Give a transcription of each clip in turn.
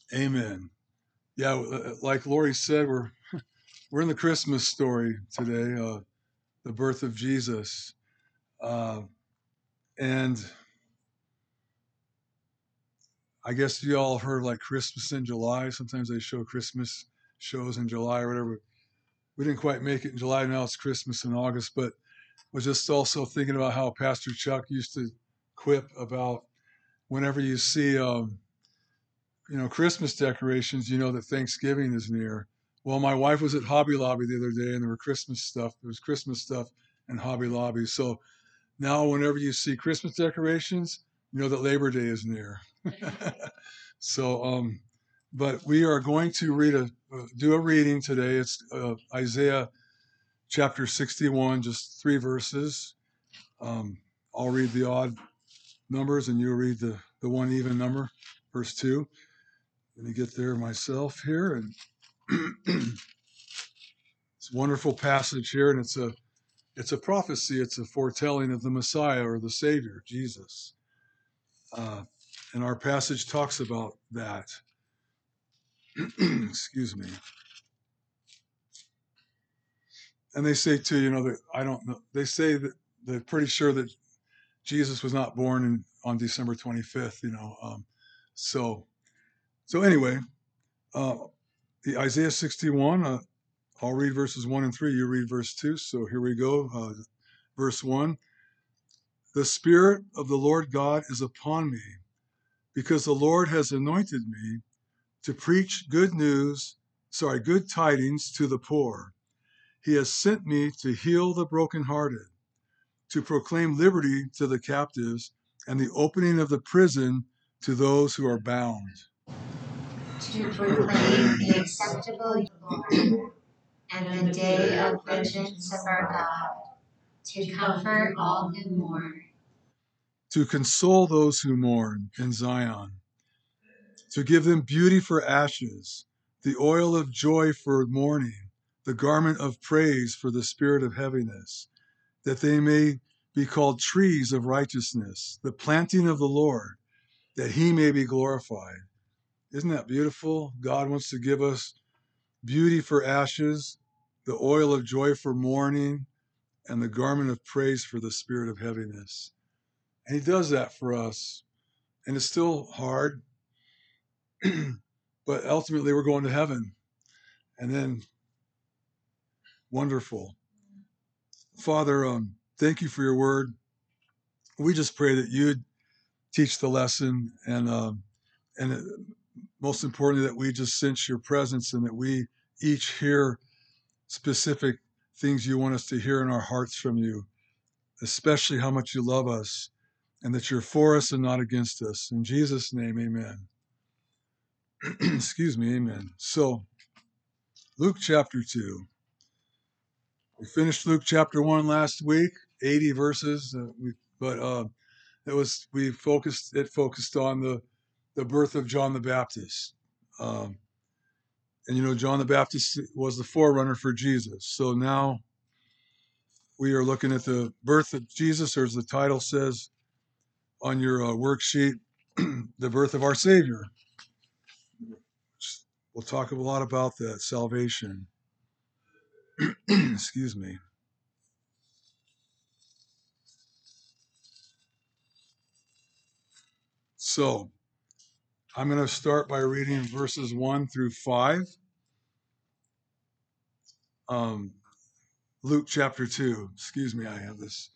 Amen. Yeah, like Lori said, we're in the Christmas story today, the birth of Jesus, uh, and I guess you all heard like Christmas in July. Sometimes they show Christmas shows in July or whatever. We didn't quite make it in July. Now it's Christmas in August, but was just also thinking about how Pastor Chuck used to quip about whenever you see, Christmas decorations, you know that Thanksgiving is near. Well, my wife was at Hobby Lobby the other day, and there were Christmas stuff. There was Christmas stuff in Hobby Lobby. So now, whenever you see Christmas decorations, you know that Labor Day is near. So, but we are going to do a reading today. It's Isaiah chapter 61, just 3 verses. I'll read the odd numbers, and you'll read the one even number, verse 2. Let me get there myself here. And it's a wonderful passage here, and it's a prophecy. It's a foretelling of the Messiah or the Savior, Jesus. And our passage talks about that. Excuse me. And they say too, that I don't know. They say that they're pretty sure that Jesus was not born on December 25th. So anyway, uh, the Isaiah 61. I'll read verses 1 and 3. You read verse 2. So here we go. Verse 1. The Spirit of the Lord God is upon me, because the Lord has anointed me to preach good tidings to the poor. He has sent me to heal the brokenhearted, to proclaim liberty to the captives, and the opening of the prison to those who are bound. To proclaim the acceptable year of the Lord, and the day of vengeance of our God, to comfort all who mourn, To console those who mourn in Zion, to give them beauty for ashes, the oil of joy for mourning, the garment of praise for the spirit of heaviness, that they may be called trees of righteousness, the planting of the Lord, that he may be glorified. Isn't that beautiful? God wants to give us beauty for ashes, the oil of joy for mourning, and the garment of praise for the spirit of heaviness. And he does that for us. And it's still hard, but ultimately we're going to heaven. And then, wonderful. Father, thank you for your word. We just pray that you'd teach the lesson, and most importantly, that we just sense your presence, and that we each hear specific things you want us to hear in our hearts from you, especially how much you love us, and that you're for us and not against us. In Jesus' name, amen. Excuse me, amen. So, Luke chapter 2. We finished Luke chapter 1 last week, 80 verses, it focused on the birth of John the Baptist. And John the Baptist was the forerunner for Jesus. So now we are looking at the birth of Jesus, or as the title says on your worksheet, the birth of our Savior. We'll talk a lot about that, salvation. Excuse me. So I'm going to start by reading verses 1 through 5. Luke chapter 2. Excuse me, I have this.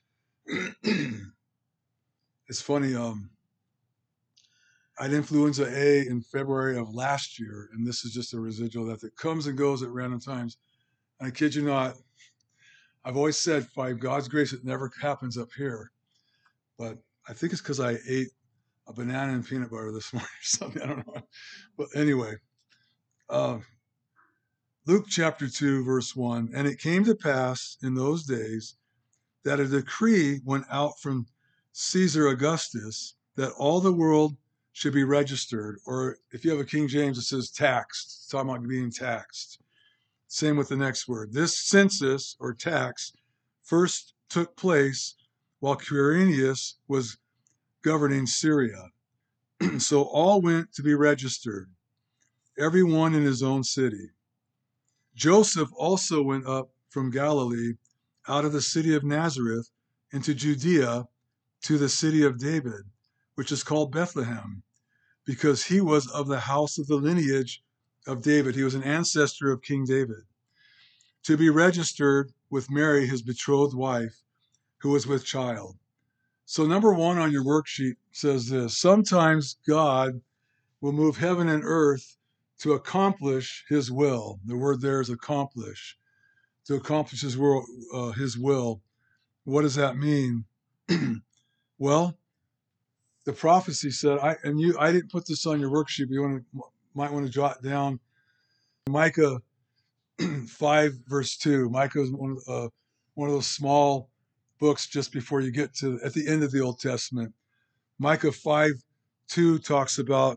It's funny. I had influenza A in February of last year, and this is just a residual that comes and goes at random times. And I kid you not, I've always said, by God's grace, it never happens up here. But I think it's because I ate a banana and peanut butter this morning or something. I don't know. But anyway, uh, Luke chapter 2, verse 1. And it came to pass in those days that a decree went out from Caesar Augustus that all the world should be registered, or if you have a King James, it says taxed. It's talking about being taxed. Same with the next word. This census or tax first took place while Quirinius was governing Syria. So all went to be registered. every one in his own city. Joseph also went up from Galilee, out of the city of Nazareth, into Judea, to the city of David, which is called Bethlehem, because he was of the house of the lineage of David. He was an ancestor of King David, to be registered with Mary, his betrothed wife, who was with child. So number one on your worksheet says this: sometimes God will move heaven and earth to accomplish his will. The word there is accomplish. To accomplish his will. What does that mean? Well, the prophecy said, I didn't put this on your worksheet, but might want to jot down Micah 5 verse 2. Micah is one of those small books just before you get to at the end of the Old Testament. Micah 5:2 talks about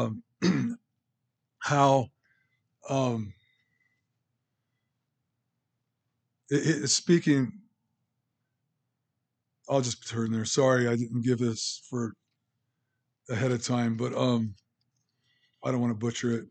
how it's speaking. I'll just turn there. Sorry, I didn't give this for ahead of time, but I don't want to butcher it.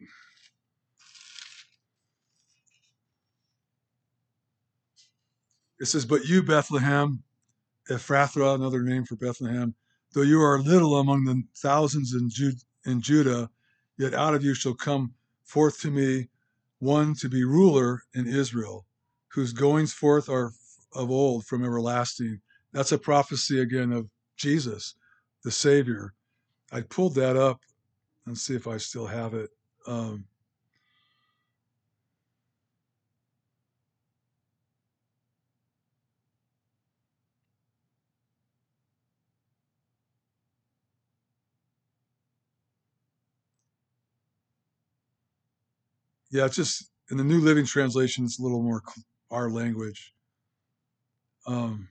It says, "But you, Bethlehem, Ephrathah, another name for Bethlehem, though you are little among the thousands in Judah, yet out of you shall come forth to me one to be ruler in Israel, whose goings forth are of old from everlasting." That's a prophecy again of Jesus, the Savior. I pulled that up and see if I still have it. Yeah, it's just in the New Living Translation, it's a little more our language. And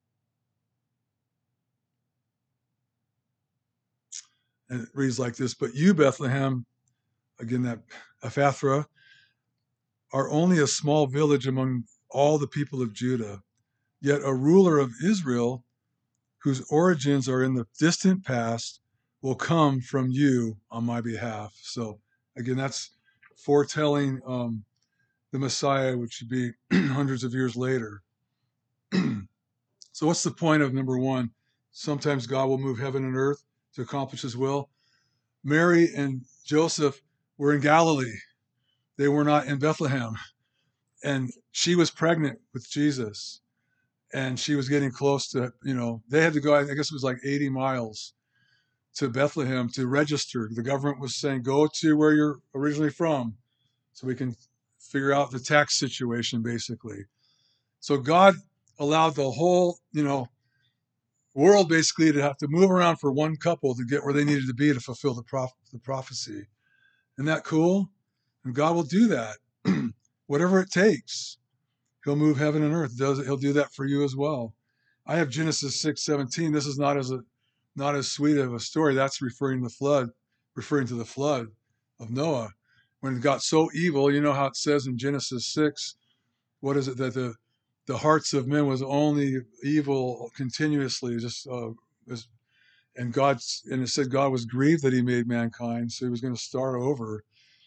it reads like this: "But you, Bethlehem," again, that Ephrathah, "are only a small village among all the people of Judah, yet a ruler of Israel, whose origins are in the distant past, will come from you on my behalf." So again, that's foretelling the Messiah, which should be hundreds of years later. So what's the point of number one? Sometimes God will move heaven and earth to accomplish his will. Mary and Joseph were in Galilee. They were not in Bethlehem. And she was pregnant with Jesus. And she was getting close to, they had to go, I guess it was like 80 miles to Bethlehem to register. The government was saying, go to where you're originally from so we can figure out the tax situation, basically. So God allowed the whole, world basically to have to move around for one couple to get where they needed to be to fulfill the prophecy. Isn't that cool? And God will do that. Whatever it takes. He'll move heaven and earth. He'll do that for you as well. I have Genesis 6:17. This is not as sweet of a story. That's referring to the flood of Noah. When it got so evil, you know how it says in Genesis 6, what is it, that the hearts of men was only evil continuously, and it said God was grieved that he made mankind, so he was going to start over.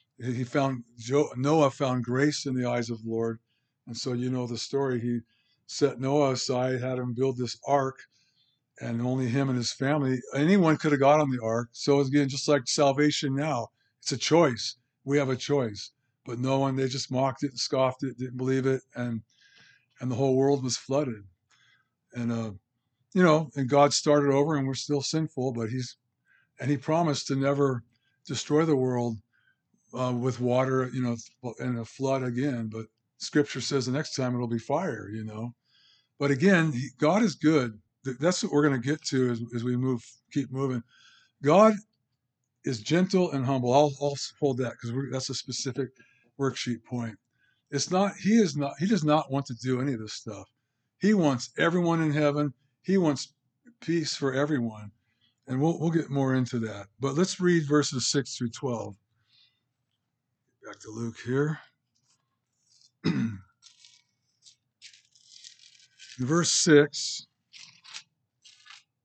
Noah found grace in the eyes of the Lord, and so you know the story. He set Noah aside, had him build this ark, and only him and his family. Anyone could have got on the ark. So again, just like salvation now, it's a choice. We have a choice, but no one. They just mocked it and scoffed it, didn't believe it, and the whole world was flooded. And and God started over, and we're still sinful, but he promised to never destroy the world with water, and a flood again. But Scripture says the next time it'll be fire, But again, God is good. That's what we're going to get to as we keep moving. God is gentle and humble. I'll hold that because that's a specific worksheet point. He does not want to do any of this stuff. He wants everyone in heaven. He wants peace for everyone. And we'll get more into that. But let's read verses 6 through 12. Back to Luke here. Verse 6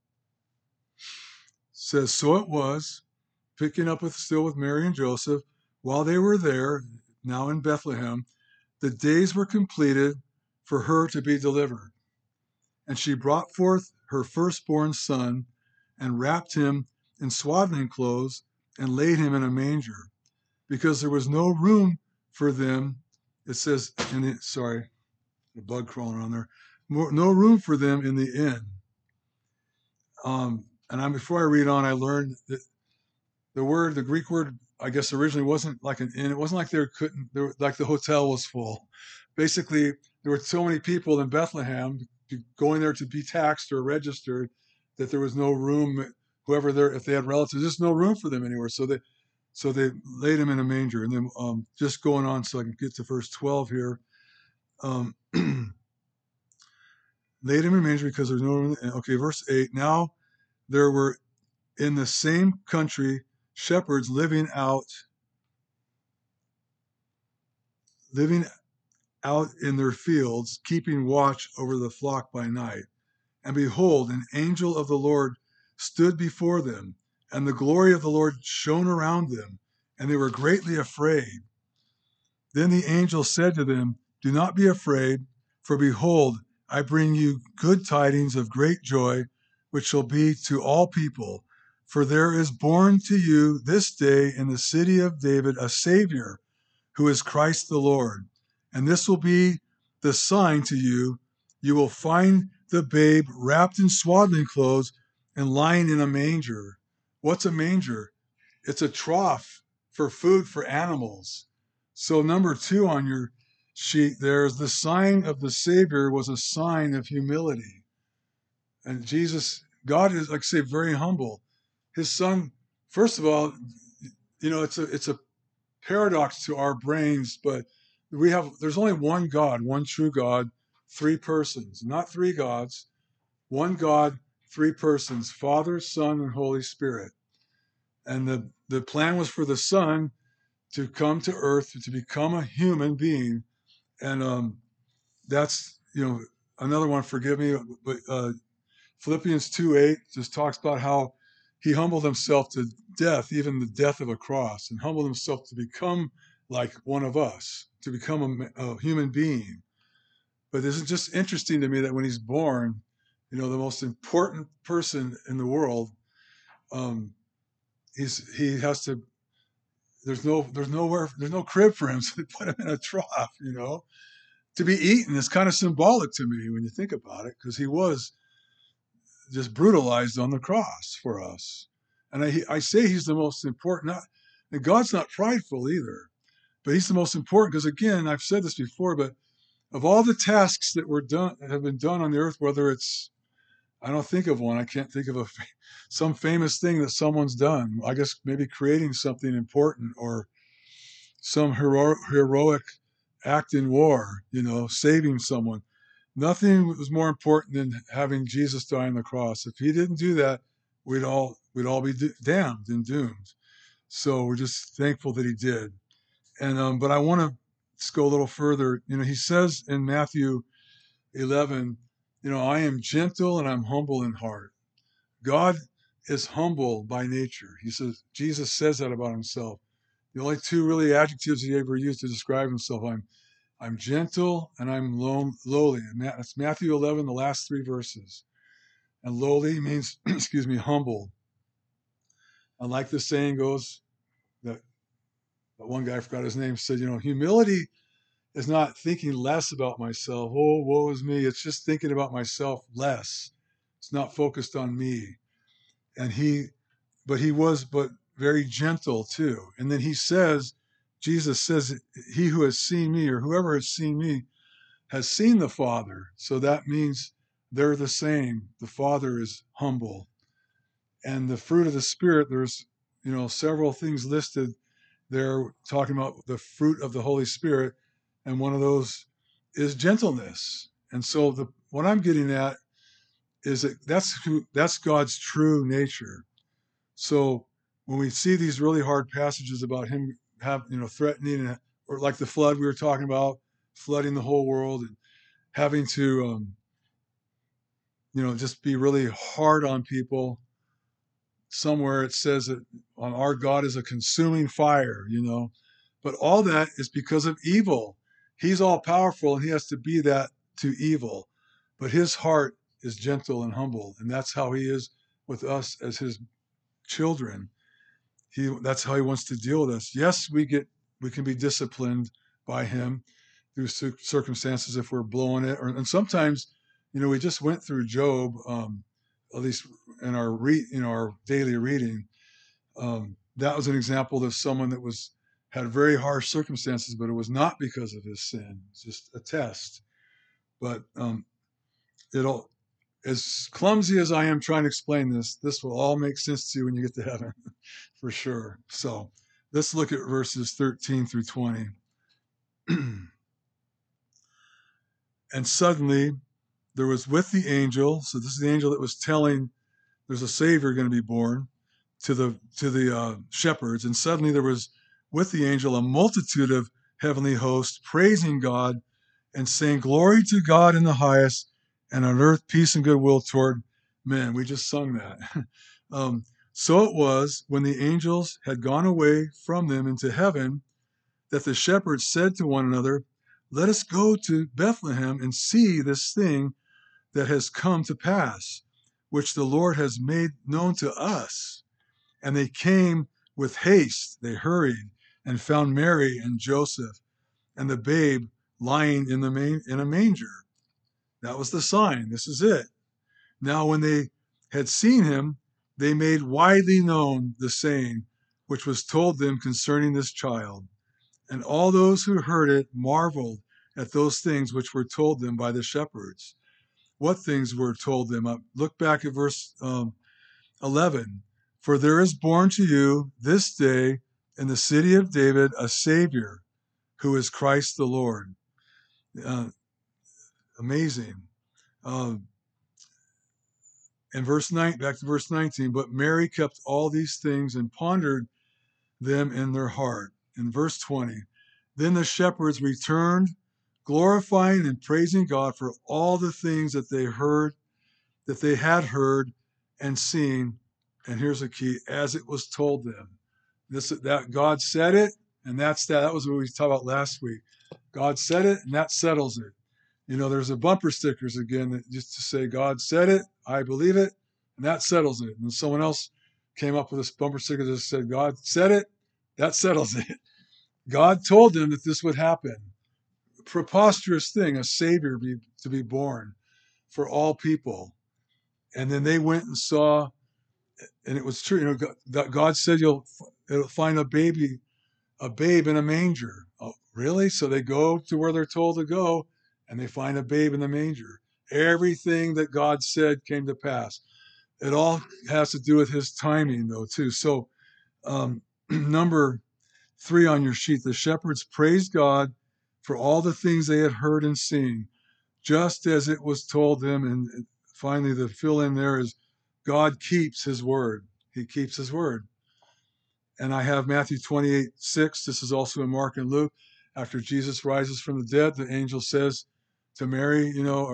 says, "So it was," picking up still with Mary and Joseph, While they were there, now in Bethlehem, the days were completed for her to be delivered. And she brought forth her firstborn son and wrapped him in swaddling clothes and laid him in a manger because there was no room for them. It says, the bug crawling on there. No room for them in the inn. Before I read on, I learned that the Greek word, I guess originally wasn't like an inn. It wasn't like like the hotel was full. Basically, there were so many people in Bethlehem going there to be taxed or registered that there was no room. Whoever there, if they had relatives, there's no room for them anywhere. So they laid him in a manger. And then just going on, so I can get to verse 12 here. Laid him in a manger because there's no room. Okay, verse 8. Now there were in the same country shepherds living out in their fields, keeping watch over the flock by night. And behold, an angel of the Lord stood before them, and the glory of the Lord shone around them, and they were greatly afraid. Then the angel said to them, "Do not be afraid, for behold, I bring you good tidings of great joy, which shall be to all people. For there is born to you this day in the city of David a Savior, who is Christ the Lord. And this will be the sign to you. You will find the babe wrapped in swaddling clothes and lying in a manger." What's a manger? It's a trough for food for animals. So number 2 on your sheet, there's the sign of the Savior was a sign of humility. And God is, like I say, very humble. His son, first of all, it's a paradox to our brains, but there's only one God, one true God, 3 persons, not 3 gods, one God, 3 persons, Father, Son, and Holy Spirit. And the plan was for the Son to come to earth, to become a human being. And that's, another one, forgive me, but Philippians 2:8 just talks about how he humbled himself to death, even the death of a cross, and humbled himself to become like one of us, to become a human being. But this is just interesting to me that when he's born, the most important person in the world, he has to. There's no crib for him, so they put him in a trough. To be eaten is kind of symbolic to me when you think about it, because he was just brutalized on the cross for us. And I say he's the most important. And God's not prideful either, but he's the most important because, again, I've said this before, but of all the tasks that have been done on the earth, whether it's, I don't think of one, I can't think of some famous thing that someone's done. I guess maybe creating something important or some heroic act in war, saving someone. Nothing was more important than having Jesus die on the cross. If he didn't do that, we'd all be damned and doomed. So we're just thankful that he did. And but I want to just go a little further. He says in Matthew 11, I am gentle and I'm humble in heart. God is humble by nature. Jesus says that about himself. The only 2 really adjectives he ever used to describe himself, I'm gentle and I'm lowly. And that's Matthew 11, the last 3 verses. And lowly means, humble. And like the saying goes, that one guy, I forgot his name, said, humility is not thinking less about myself. Oh, woe is me. It's just thinking about myself less. It's not focused on me. And he was very gentle too. And then Jesus says, he who has seen me, or whoever has seen me, has seen the Father. So that means they're the same. The Father is humble. And the fruit of the Spirit, there's, several things listed there talking about the fruit of the Holy Spirit. And one of those is gentleness. And so what I'm getting at is that's God's true nature. So when we see these really hard passages about him threatening, or like the flood we were talking about, flooding the whole world, and having to just be really hard on people. Somewhere it says that our God is a consuming fire, But all that is because of evil. He's all powerful and he has to be that to evil. But his heart is gentle and humble. And that's how he is with us as his children. That's how he wants to deal with us. Yes, we can be disciplined by him through circumstances if we're blowing it. And sometimes, we just went through Job, at least in our daily reading. That was an example of someone that had very harsh circumstances, but it was not because of his sin. It's just a test. But it'll, as clumsy as I am trying to explain this will all make sense to you when you get to heaven, for sure. So let's look at verses 13 through 20. And suddenly there was with the angel, so this is the angel that was telling there's a Savior going to be born to the shepherds. And suddenly there was with the angel a multitude of heavenly hosts praising God and saying, "Glory to God in the highest, and on earth peace and goodwill toward men." We just sung that. So it was when the angels had gone away from them into heaven that the shepherds said to one another, "Let us go to Bethlehem and see this thing that has come to pass, which the Lord has made known to us." And they came with haste. They hurried and found Mary and Joseph and the babe lying in a manger. That was the sign. This is it. Now, when they had seen him, they made widely known the saying which was told them concerning this child. And all those who heard it marveled at those things which were told them by the shepherds. What things were told them? Look back at verse 11. For there is born to you this day in the city of David a Savior, who is Christ the Lord. Amazing. And back to verse 19. But Mary kept all these things and pondered them in their heart. In verse 20. Then the shepherds returned, glorifying and praising God for all the things that they had heard and seen. And here's the key: as it was told them. That God said it, and that's that. That was what we talked about last week. God said it, and that settles it. There's a bumper stickers again that just to say God said it, I believe it, and that settles it. And someone else came up with this bumper sticker that said God said it, that settles it. God told them that this would happen. Preposterous thing, a Savior to be born for all people. And then they went and saw, and it was true. God said it'll find a babe in a manger. Oh, really? So they go to where they're told to go, and they find a babe in the manger. Everything that God said came to pass. It all has to do with his timing, though, too. So, number 3 on your sheet, the shepherds praised God for all the things they had heard and seen, just as it was told them. And finally, the fill in there is God keeps his word. He keeps his word. And I have Matthew 28:6. This is also in Mark and Luke. After Jesus rises from the dead, the angel says to Mary,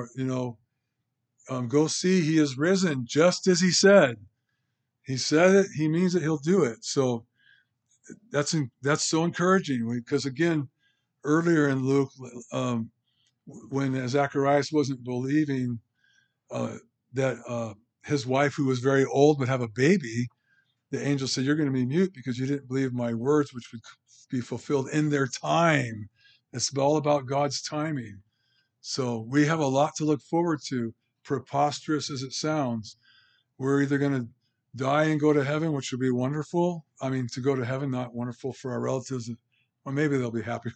go see, he is risen, just as he said. He said it, he means it, he'll do it. So that's so encouraging, because again, earlier in Luke, when Zacharias wasn't believing that his wife, who was very old, would have a baby, the angel said, "You're going to be mute because you didn't believe my words, which would be fulfilled in their time." It's all about God's timing. So we have a lot to look forward to, preposterous as it sounds. We're either going to die and go to heaven, which would be wonderful. I mean, to go to heaven, not wonderful for our relatives. Or maybe they'll be happy.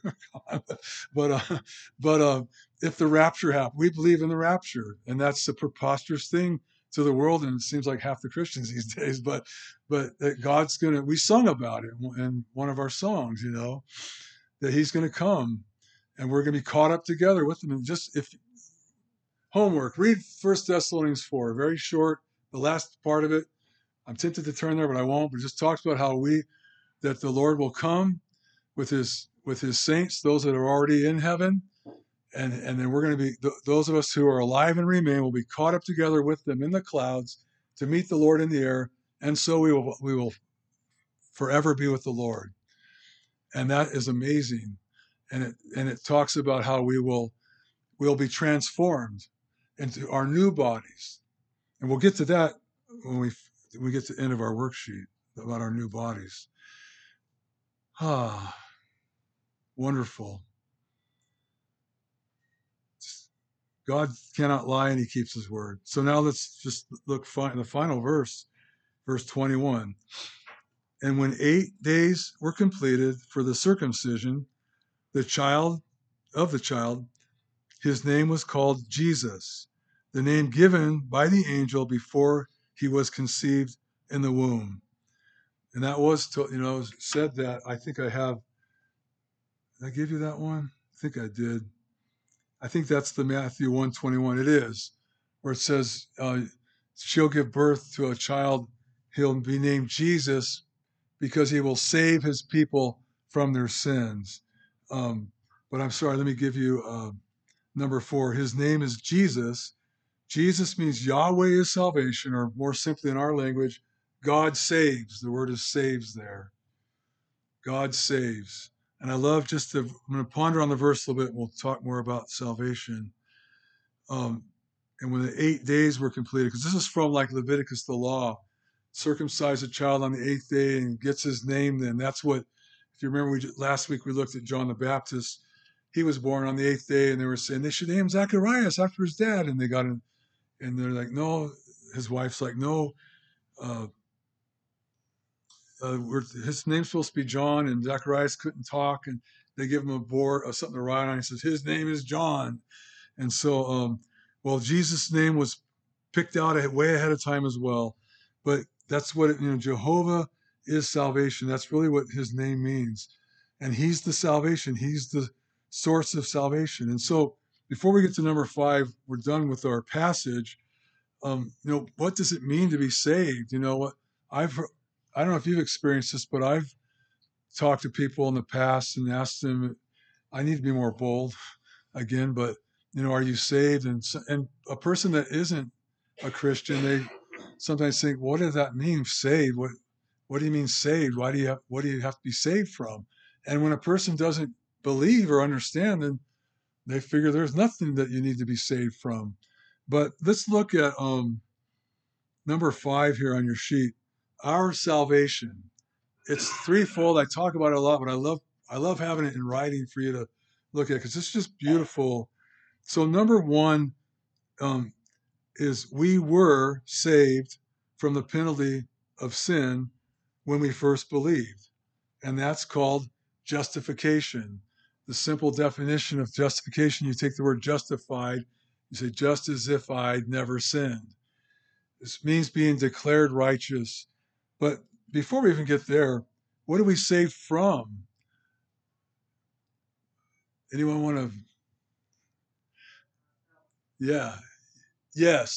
but if the rapture happens, we believe in the rapture, and that's a preposterous thing to the world, and it seems like half the Christians these days. But that God's gonna. We sung about it in one of our songs, that He's gonna come, and we're gonna be caught up together with Him. And just if homework, read 1 Thessalonians 4, very short. The last part of it, I'm tempted to turn there, but I won't. But it just talks about how that the Lord will come with his saints, those that are already in heaven, and then we're going to be those of us who are alive and remain will be caught up together with them in the clouds to meet the Lord in the air, and so we will forever be with the Lord. And that is amazing. And it talks about how we'll be transformed into our new bodies. And we'll get to that when we get to the end of our worksheet about our new bodies. Ah, wonderful. God cannot lie and he keeps his word. So now let's just look in the final verse, verse 21. And when 8 days were completed for the circumcision, the child, his name was called Jesus, the name given by the angel before he was conceived in the womb. And that was, said that, I think I have, did I give you that one? I think I did. I think that's the Matthew 1:21. It is, where it says, she'll give birth to a child. He'll be named Jesus because he will save his people from their sins. But I'm sorry, let me give you number 4. His name is Jesus. Jesus means Yahweh is salvation, or more simply in our language, God saves. The word is saves there. God saves. And I love I'm going to ponder on the verse a little bit, and we'll talk more about salvation. And when the 8 days were completed, because this is from like Leviticus, the law, circumcise a child on the 8th day and gets his name then. That's what, if you remember, last week we looked at John the Baptist. He was born on the 8th day, and they were saying they should name Zacharias after his dad. And they got him, and they're like, no. His wife's like, no. His name's supposed to be John, and Zacharias couldn't talk, and they give him a board or something to write on. He says his name is John. And so, Jesus' name was picked out way ahead of time as well. But that's what Jehovah is salvation. That's really what his name means. And he's the salvation. He's the source of salvation. And so before we get to number 5, we're done with our passage. What does it mean to be saved? I don't know if you've experienced this, but I've talked to people in the past and asked them, I need to be more bold again, but are you saved? And a person that isn't a Christian, they sometimes think, what does that mean, saved? What do you mean saved? What do you have to be saved from? And when a person doesn't believe or understand, then they figure there's nothing that you need to be saved from. But let's look at number 5 here on your sheet, our salvation. It's threefold. I talk about it a lot, but I love having it in writing for you to look at, because it's just beautiful. So number 1 is we were saved from the penalty of sin when we first believed. And that's called justification. The simple definition of justification, you take the word justified, you say, just as if I'd never sinned. This means being declared righteous. But before we even get there, what are we saved from? Anyone want to? Yeah. Yes,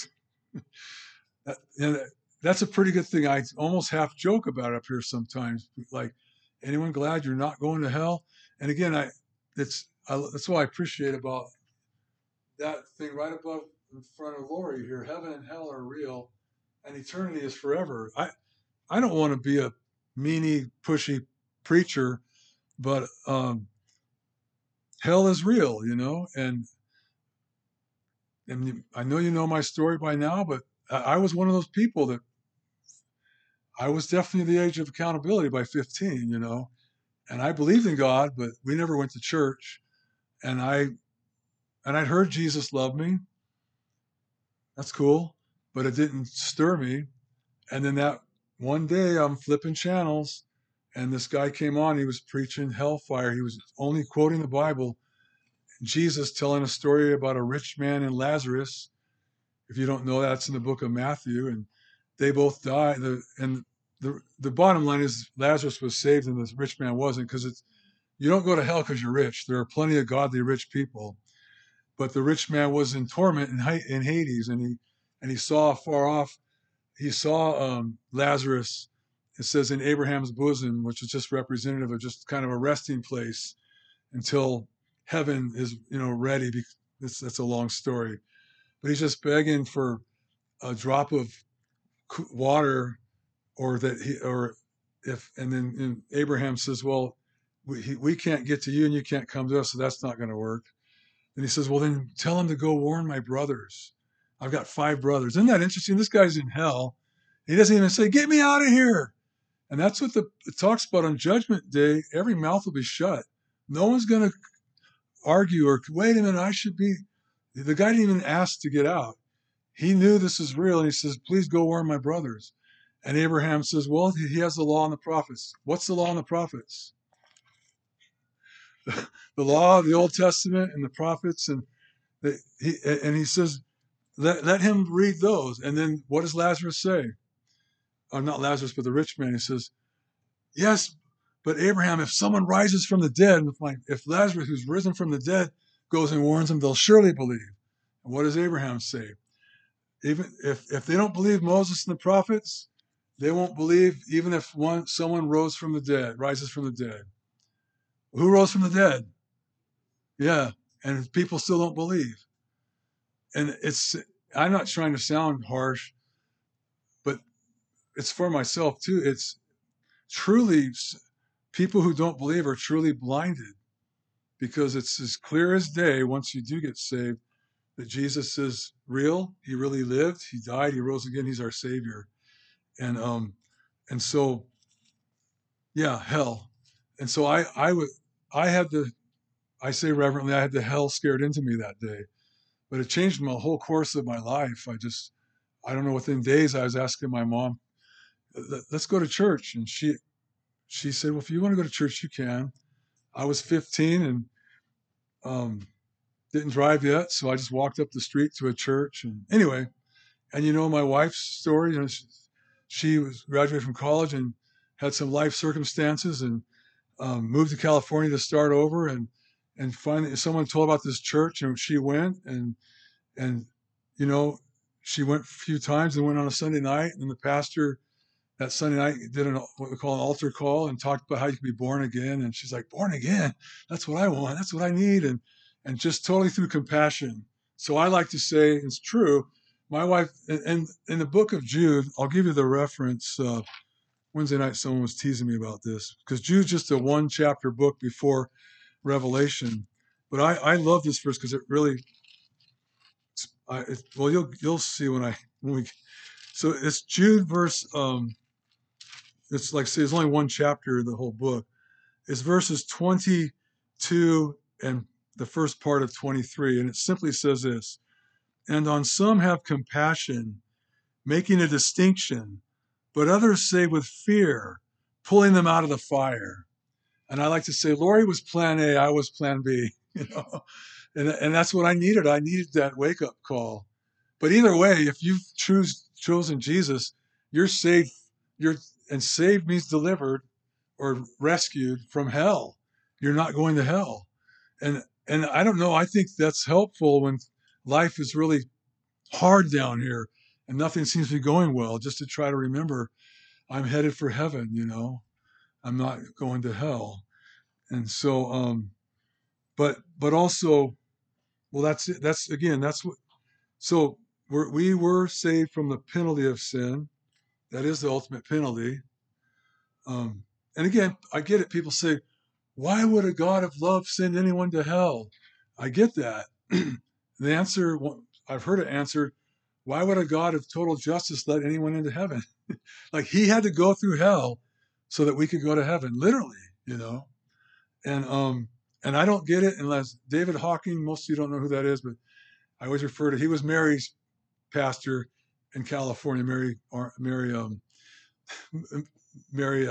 that's a pretty good thing. I almost half joke about it up here sometimes. Like, anyone glad you're not going to hell? And again, that's what I appreciate about that thing right above in front of Lori here. Heaven and hell are real, and eternity is forever. I don't want to be a meanie, pushy preacher, but hell is real, and I know you know my story by now, but I was one of those people that I was definitely the age of accountability by 15, and I believed in God, but we never went to church. And I'd heard Jesus loved me. That's cool, but it didn't stir me. And then that one day I'm flipping channels, and this guy came on. He was preaching hellfire. He was only quoting the Bible. Jesus telling a story about a rich man and Lazarus. If you don't know, that's in the book of Matthew, and they both died. The bottom line is Lazarus was saved and the rich man wasn't, because you don't go to hell because you're rich. There are plenty of godly rich people, but the rich man was in torment in Hades, and he saw far off. He saw Lazarus. It says in Abraham's bosom, which is just representative of just kind of a resting place until heaven is ready. That's a long story, but he's just begging for a drop of water, and then Abraham says, well, we can't get to you and you can't come to us, so that's not going to work. And he says, well, then tell him to go warn my brothers. I've got 5 brothers. Isn't that interesting? This guy's in hell. He doesn't even say, get me out of here. And that's what it talks about on Judgment Day. Every mouth will be shut. No one's going to argue or, wait a minute, I should be. The guy didn't even ask to get out. He knew this is real. And he says, please go warn my brothers. And Abraham says, well, he has the law and the prophets. What's the law and the prophets? The law of the Old Testament and the prophets. And he says, let him read those. And then what does Lazarus say? Or not Lazarus, but the rich man. He says, yes, but Abraham, if someone rises from the dead, if Lazarus, who's risen from the dead, goes and warns them, they'll surely believe. And what does Abraham say? Even if they don't believe Moses and the prophets, they won't believe even if someone rises from the dead. Who rose from the dead? Yeah, and people still don't believe. And I'm not trying to sound harsh, but it's for myself too. It's truly, people who don't believe are truly blinded, because it's as clear as day once you do get saved that Jesus is real. He really lived. He died. He rose again. He's our Savior. And so, yeah, hell. And so I say reverently, I had the hell scared into me that day, but it changed my whole course of my life. I don't know, within days I was asking my mom, let's go to church. And she said, well, if you want to go to church, you can. I was 15 and didn't drive yet, so I just walked up the street to a church. And anyway, and my wife's story, she was graduated from college and had some life circumstances and moved to California to start over. And finally someone told about this church, and she went and she went a few times and went on a Sunday night, and the pastor that Sunday night did what we call an altar call and talked about how you can be born again. And she's like, born again? That's what I want. That's what I need. And just totally through compassion. So I like to say, it's true. My wife, and in the book of Jude, I'll give you the reference. Wednesday night, someone was teasing me about this, because Jude's just a 1-chapter book before Revelation. But I love this verse because it really, you'll see when we. So it's Jude verse. It's like, say, there's only 1 chapter of the whole book. It's verses 22 and the first part of 23, and it simply says this: and on some have compassion, making a distinction, but others say with fear, pulling them out of the fire. And I like to say, Lori was plan A, I was plan B, and that's what I needed. I needed that wake-up call. But either way, if you've chosen Jesus, you're saved. And saved means delivered or rescued from hell. You're not going to hell. And I don't know, I think that's helpful when life is really hard down here and nothing seems to be going well, just to try to remember I'm headed for heaven, I'm not going to hell. And so, but also, well, that's it. That's what, so we were saved from the penalty of sin. That is the ultimate penalty. And again, I get it. People say, why would a God of love send anyone to hell? I get that. The answer, I've heard it answered, why would a God of total justice let anyone into heaven? Like, he had to go through hell so that we could go to heaven, literally, And I don't get it unless David Hawking, most of you don't know who that is, but I always refer to, he was Mary's pastor in California, Mary,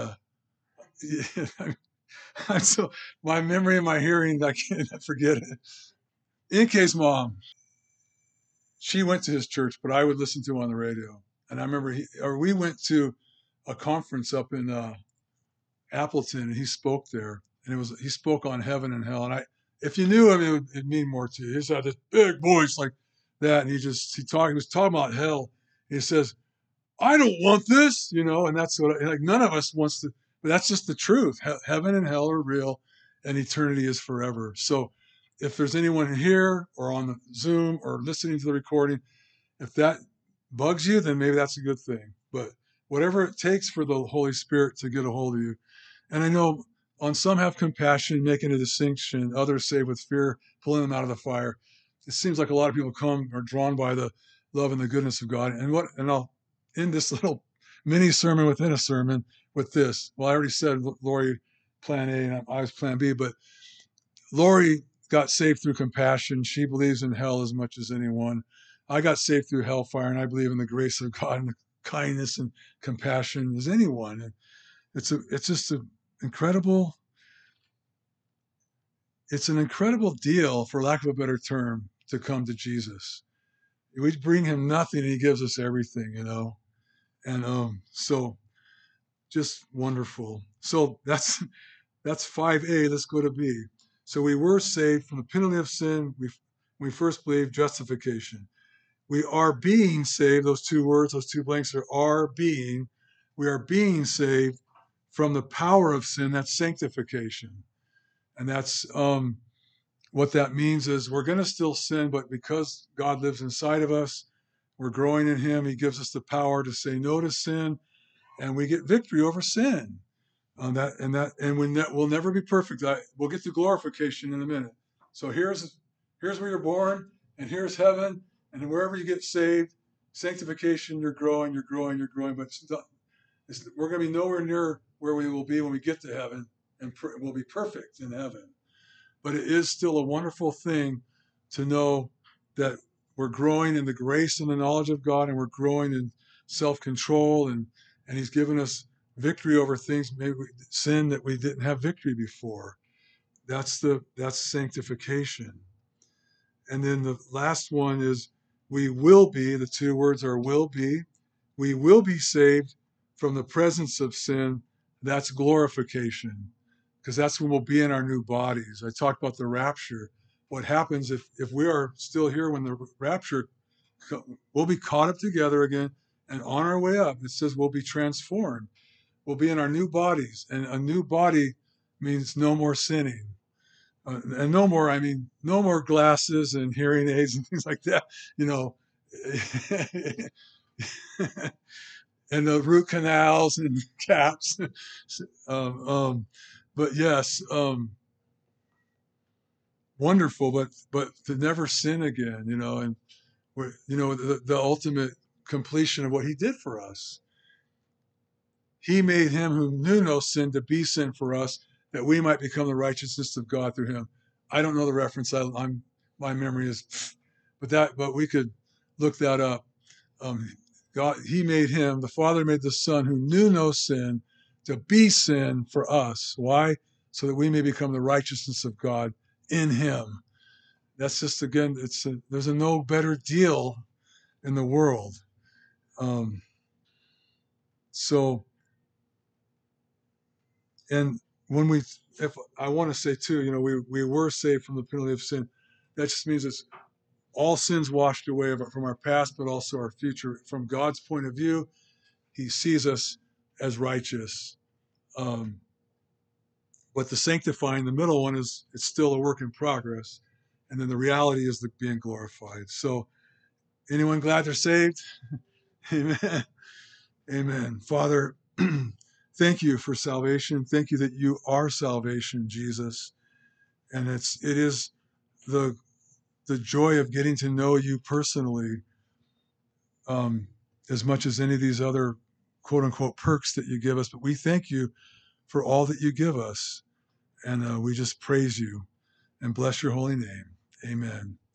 I'm so, my memory and my hearing, I can't forget it. In case mom, she went to his church, but I would listen to him on the radio. And I remember we went to a conference up in Appleton, and he spoke there, and he spoke on heaven and hell. And if you knew him, it'd mean more to you. He just had this big voice like that, and he was talking about hell. He says, I don't want this, and that's what, like, none of us wants to, but that's just the truth. Heaven and hell are real, and eternity is forever. So if there's anyone here or on the Zoom or listening to the recording, if that bugs you, then maybe that's a good thing. But whatever it takes for the Holy Spirit to get a hold of you. And I know On some have compassion, making a distinction. Others save with fear, pulling them out of the fire. It seems like a lot of people are drawn by the love and the goodness of God. And I'll end this little mini sermon within a sermon with this. Well, I already said Lori plan A and I was plan B, but Lori got saved through compassion. She believes in hell as much as anyone. I got saved through hellfire, and I believe in the grace of God and the kindness and compassion as anyone. And it's just an incredible. It's an incredible deal, for lack of a better term, to come to Jesus. We bring him nothing, and he gives us everything, And so just wonderful. So that's 5A. Let's go to B. So we were saved from the penalty of sin. We first believed justification. We are being saved. Those two words, those two blanks are being. We are being saved from the power of sin. That's sanctification. And that's what that means is we're going to still sin, but because God lives inside of us, we're growing in him. He gives us the power to say no to sin, and we get victory over sin. We'll never be perfect. We'll get to glorification in a minute. So here's where you're born, and here's heaven, and wherever you get saved, sanctification, you're growing. But we're going to be nowhere near where we will be when we get to heaven, and we'll be perfect in heaven. But it is still a wonderful thing to know that we're growing in the grace and the knowledge of God, and we're growing in self-control, and he's given us victory over things, maybe sin that we didn't have victory before. That's sanctification. And then the last one is we will be, the two words are will be. We will be saved from the presence of sin. That's glorification, because that's when we'll be in our new bodies. I talked about the rapture. What happens if we are still here when the rapture, we'll be caught up together again, and on our way up, it says we'll be transformed. We'll be in our new bodies, and a new body means no more sinning. And no more glasses and hearing aids and things like that, and the root canals and caps. But yes, wonderful, but to never sin again, and the ultimate completion of what he did for us. He made him who knew no sin to be sin for us, that we might become the righteousness of God through him. I don't know the reference. My memory is, but we could look that up. God, he made him, the Father made the Son who knew no sin to be sin for us. Why? So that we may become the righteousness of God in him. That's just, again, there's no better deal in the world. And if I want to say too, we were saved from the penalty of sin. That just means it's all sins washed away from our past, but also our future. From God's point of view, he sees us as righteous. But the sanctifying, the middle one, it's still a work in progress. And then the reality is being glorified. So anyone glad they're saved? Amen. Amen. Father, thank you for salvation. Thank you that you are salvation, Jesus. And it is the joy of getting to know you personally, as much as any of these other quote unquote perks that you give us. But we thank you for all that you give us. And we just praise you and bless your holy name. Amen.